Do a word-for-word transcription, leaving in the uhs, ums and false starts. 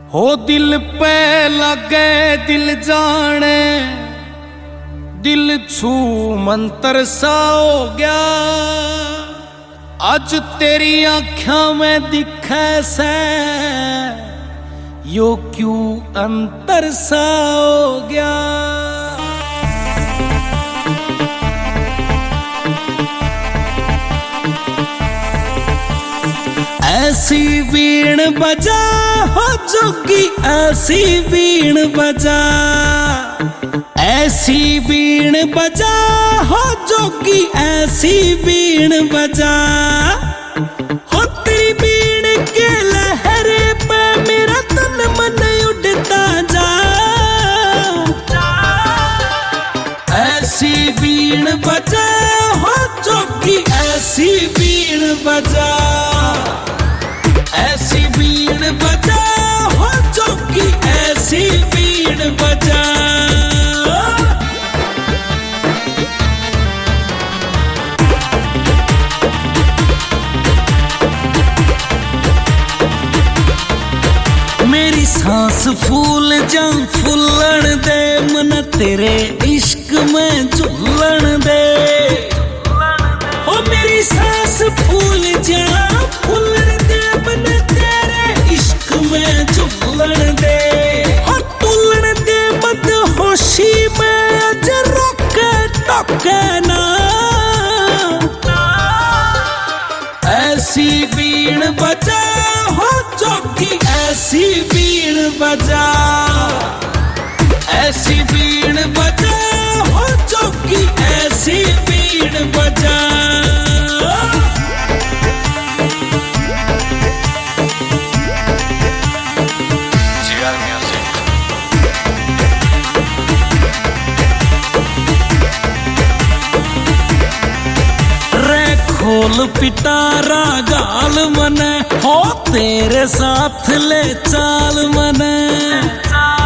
हो दिल पे लगे दिल जाने, दिल छू मंतर सा हो गया। आज तेरी आँखों में दिखे से यो क्यों अंतर सा हो गया। ऐसी बीण बजा हो जोगी, ऐसी बीण बजा, ऐसी बीण बजा हो जोगी, ऐसी बीण बजा। हो तेरी बीण के लहरे पे मेरा तन मन उड़ता जा। ऐसी बीण बजा हो जोगी, ऐसी बीण बजा, ऐसी बीण बजा हो जोगी, ऐसी बीण बजा। मेरी सांस फूल जा फूलन दे, मन तेरे इश्क में झूलन दे। ओ मेरी सांस फूल जा फूलन दे, मन तेरे इश्क में झूलन दे। ओ तुलन दे मत होशी में अज रोके टोके ना। ऐसी बीण बजा हो जोगी, ऐसी बीण बजा, ऐसी बीण बजा हो जोगी, ऐसी बीण बजा। खोल पिटारा गाल मने, हो तेरे साथ ले चाल मने।